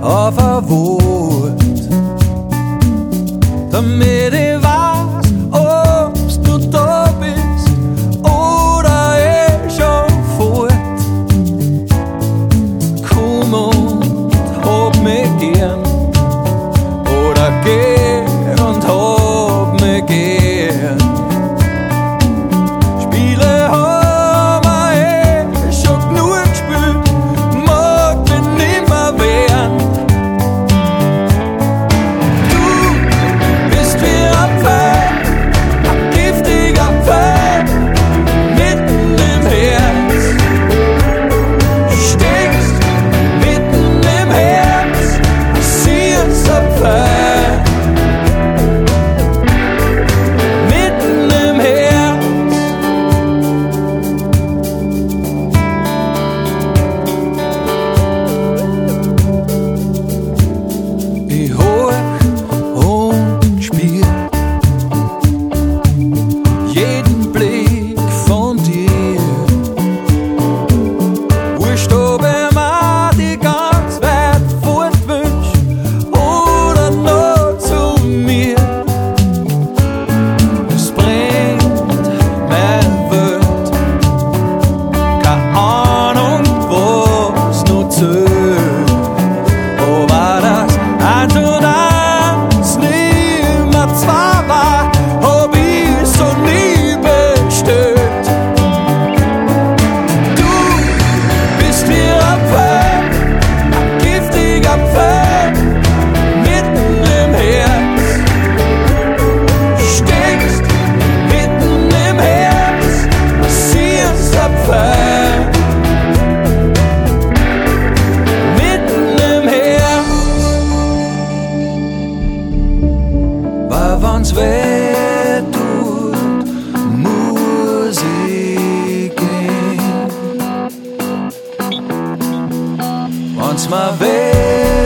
auf der Wut, damit ich weiß, ob du da bist oder schon fort. Komm und hab mich gern oder geh und hab mich gern. Spiele haben wir schon genug gespielt, mag mich nimmer wehren. Du bist wie Apfel, ein giftiger Pfeil, mitten im Herz. Steckst mitten im Herz, sieh es Apfel. Mitten im Herz. Ich hoch und spiel jeden Blick von dir. Wurscht, ob ich mir die ganz weit fort wünsch oder noch zu mir. Es bringt meine Welt, keine Ahnung, was noch zählt. Aber das eins und eins nimmer zwei war, hab ich so nie bestellt. Du bist wie Apfel, ein giftiger Pfeil, mitten im Herz. Steckst mitten im Herz, sieh es Apfel. Mitten im Herz. Weil wenn's weh tut, muss ich gehen. Wenn's mir weh